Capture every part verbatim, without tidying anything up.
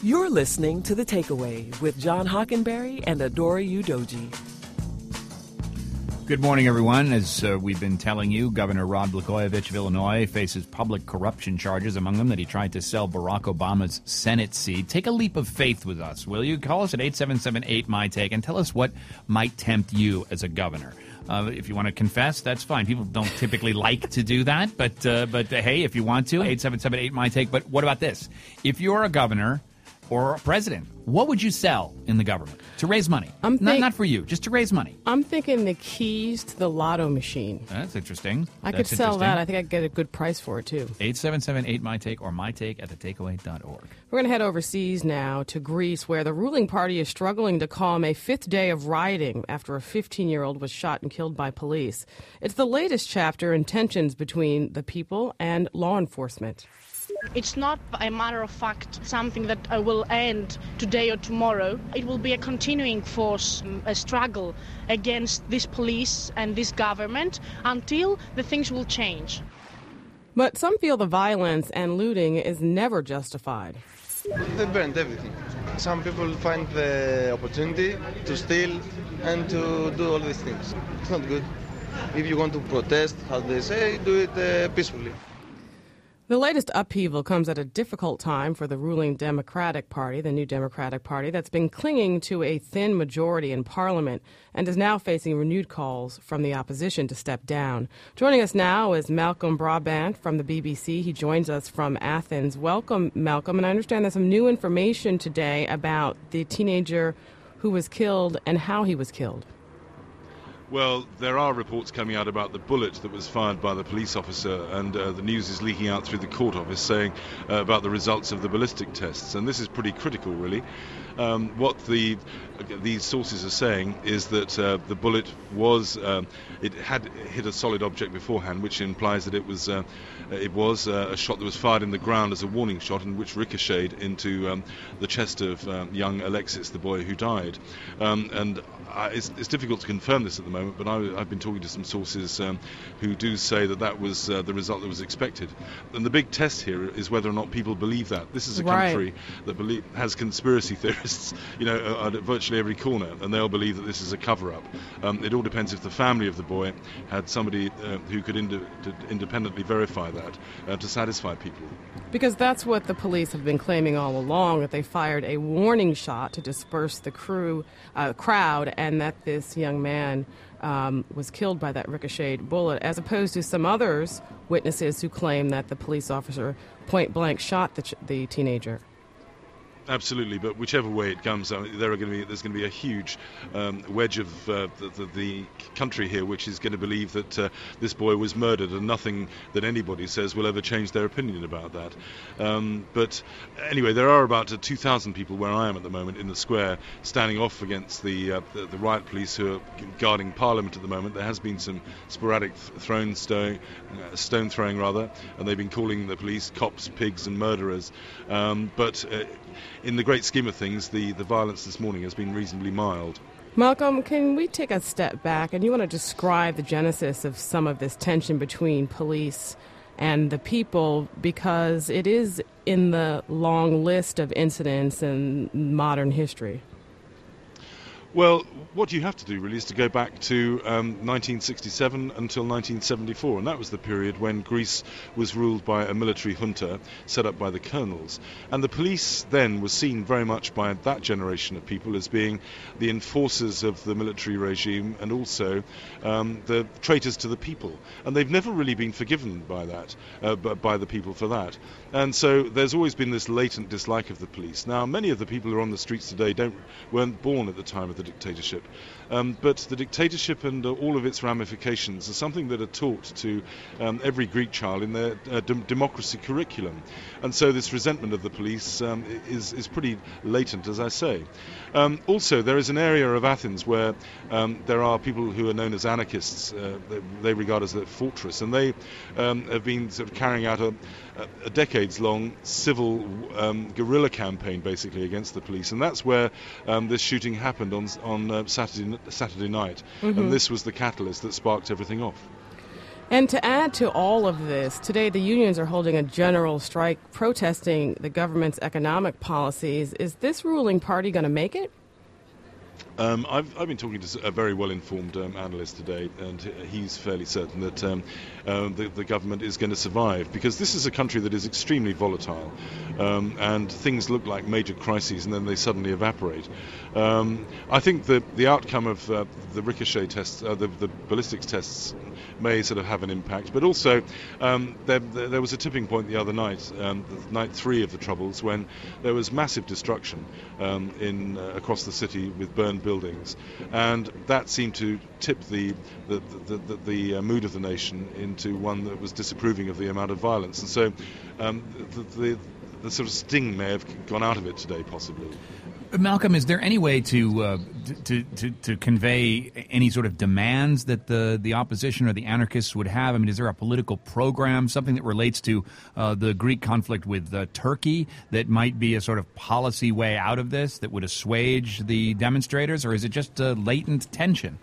You're listening to The Takeaway with John Hockenberry and Adora Udoji. Good morning, everyone. As uh, we've been telling you, Governor Rod Blagojevich of Illinois faces public corruption charges, among them that he tried to sell Barack Obama's Senate seat. Take a leap of faith with us, will you? Call us at eight seven seven eight, M Y T A K E and tell us what might tempt you as a governor. Uh, if you want to confess, that's fine. People don't typically like to do that, but uh, but uh, hey, if you want to, eight seven seven eight, M Y T A K E. But what about this? If you're a governor or a president, what would you sell in the government to raise money? I'm think- not, not for you, just to raise money. I'm thinking the keys to the lotto machine. That's interesting. I That's could sell interesting. that. I think I'd get a good price for it, too. eight seven seven eight, M Y T A K E or my take at the takeaway dot org. We're going to head overseas now to Greece, where the ruling party is struggling to calm a fifth day of rioting after a fifteen-year-old was shot and killed by police. It's the latest chapter in tensions between the people and law enforcement. It's not a matter of fact something that uh, will end today or tomorrow. It will be a continuing force, a struggle against this police and this government until the things will change. But some feel the violence and looting is never justified. They burned everything. Some people find the opportunity to steal and to do all these things. It's not good. If you want to protest, how they say, do it uh, peacefully. The latest upheaval comes at a difficult time for the ruling Democratic Party, the New Democratic Party, that's been clinging to a thin majority in Parliament and is now facing renewed calls from the opposition to step down. Joining us now is Malcolm Brabant from the B B C. He joins us from Athens. Welcome, Malcolm. And I understand there's some new information today about the teenager who was killed and how he was killed. Well, there are reports coming out about the bullet that was fired by the police officer, and uh, the news is leaking out through the court office saying uh, about the results of the ballistic tests, and this is pretty critical, really. Um, what the these sources are saying is that uh, the bullet was um, it had hit a solid object beforehand, which implies that it was uh, it was uh, a shot that was fired in the ground as a warning shot, and which ricocheted into um, the chest of um, young Alexis, the boy who died. Um, and I, it's, it's difficult to confirm this at the moment, but I, I've been talking to some sources um, who do say that that was uh, the result that was expected. And the big test here is whether or not people believe that. This is a Right. country that believe, has conspiracy theorists, you know, at virtually every corner, and they'll believe that this is a cover-up. Um, it all depends if the family of the boy had somebody uh, who could ind- independently verify that uh, to satisfy people. Because that's what the police have been claiming all along, that they fired a warning shot to disperse the crew, uh, crowd, and that this young man um, was killed by that ricocheted bullet, as opposed to some others, witnesses who claim that the police officer point-blank shot the, ch- the teenager. Absolutely, but whichever way it comes, I mean, there are going to be there's going to be a huge um, wedge of uh, the, the, the country here, which is going to believe that uh, this boy was murdered, and nothing that anybody says will ever change their opinion about that. Um, but anyway, there are about uh, two thousand people where I am at the moment in the square, standing off against the uh, the, the riot police who are guarding Parliament at the moment. There has been some sporadic th- thrown stone, uh, stone throwing rather, and they've been calling the police cops, pigs, and murderers. Um, but uh, in the great scheme of things, the, the violence this morning has been reasonably mild. Malcolm, can we take a step back, and you want to describe the genesis of some of this tension between police and the people, because it is in the long list of incidents in modern history? Well, what you have to do really is to go back to um, nineteen sixty-seven until nineteen seventy-four, and that was the period when Greece was ruled by a military junta set up by the colonels. And the police then was seen very much by that generation of people as being the enforcers of the military regime and also um, the traitors to the people. And they've never really been forgiven by that, uh, by the people for that. And so there's always been this latent dislike of the police. Now, many of the people who are on the streets today don't weren't born at the time of the dictatorship. Um, but the dictatorship and uh, all of its ramifications are something that are taught to um, every Greek child in their uh, dem- democracy curriculum. And so this resentment of the police um, is, is pretty latent, as I say. Um, also, there is an area of Athens where um, there are people who are known as anarchists, uh, they, they regard as their fortress, and they um, have been sort of carrying out a, a decades-long civil um, guerrilla campaign, basically, against the police. And that's where um, this shooting happened on, on uh, Saturday Saturday night, mm-hmm. and this was the catalyst that sparked everything off. And to add to all of this, today the unions are holding a general strike protesting the government's economic policies. Is this ruling party going to make it? Um, I've, I've been talking to a very well-informed um, analyst today, and he's fairly certain that um, uh, the, the government is going to survive, because this is a country that is extremely volatile, um, and things look like major crises and then they suddenly evaporate. Um, I think the, the outcome of uh, the ricochet tests, uh, the, the ballistics tests, may sort of have an impact, but also um, there, there was a tipping point the other night, um, night three of the Troubles, when there was massive destruction um, in uh, across the city with burned buildings, and that seemed to tip the the, the, the, the uh, mood of the nation into one that was disapproving of the amount of violence, and so um, the, the, the sort of sting may have gone out of it today, possibly. Malcolm, is there any way to, uh, to to to convey any sort of demands that the, the opposition or the anarchists would have? I mean, is there a political program, something that relates to uh, the Greek conflict with uh, Turkey, that might be a sort of policy way out of this that would assuage the demonstrators, or is it just uh, latent tension?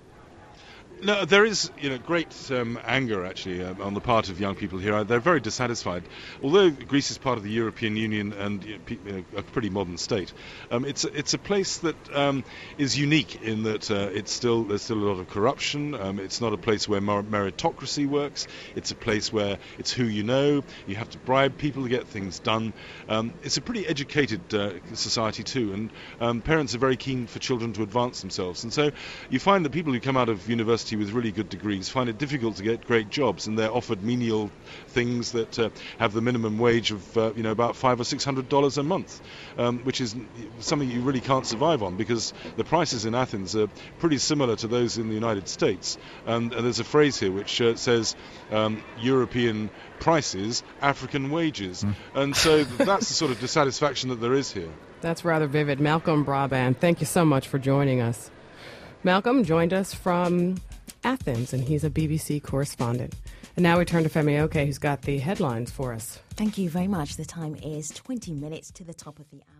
No, there is, you know, great um, anger actually uh, on the part of young people here. They're very dissatisfied. Although Greece is part of the European Union and you know, a pretty modern state, um, it's it's a place that um, is unique in that uh, it's still there's still a lot of corruption. Um, it's not a place where mer- meritocracy works. It's a place where it's who you know. You have to bribe people to get things done. Um, it's a pretty educated uh, society too, and um, parents are very keen for children to advance themselves. And so you find that people who come out of university with really good degrees find it difficult to get great jobs, and they're offered menial things that uh, have the minimum wage of uh, you know about five or six hundred dollars a month, um, which is something you really can't survive on, because the prices in Athens are pretty similar to those in the United States. And, and there's a phrase here which uh, says um, European prices, African wages, mm. and so that's the sort of dissatisfaction that there is here. That's rather vivid. Malcolm Brabant, thank you so much for joining us. Malcolm joined us from Athens, and he's a B B C correspondent. And now we turn to Femi Oke, who's got the headlines for us. Thank you very much. The time is twenty minutes to the top of the hour.